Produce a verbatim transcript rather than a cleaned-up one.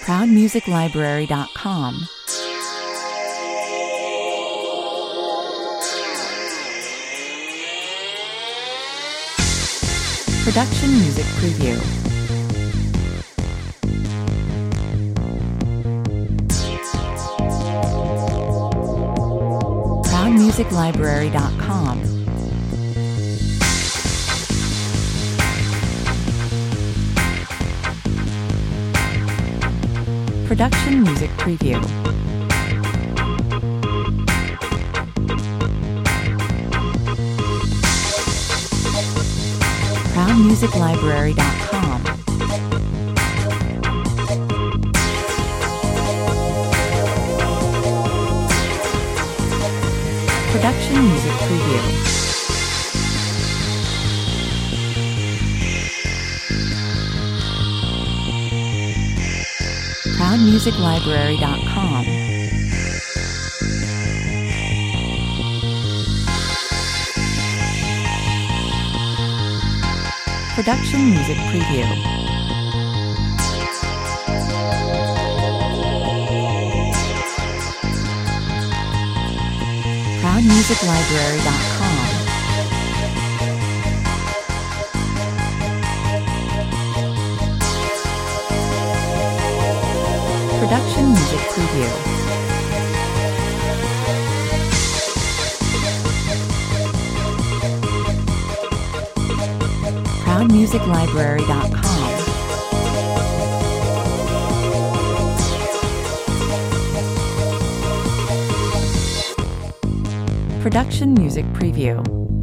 proud music library dot com. Production Music Preview. proud music library dot com. Production Music Preview. proud music library dot com. Production Music Preview. proud music library dot com. Production Music Preview. proud music library dot com. Production Music Preview. proud music library dot com. Production Music Preview.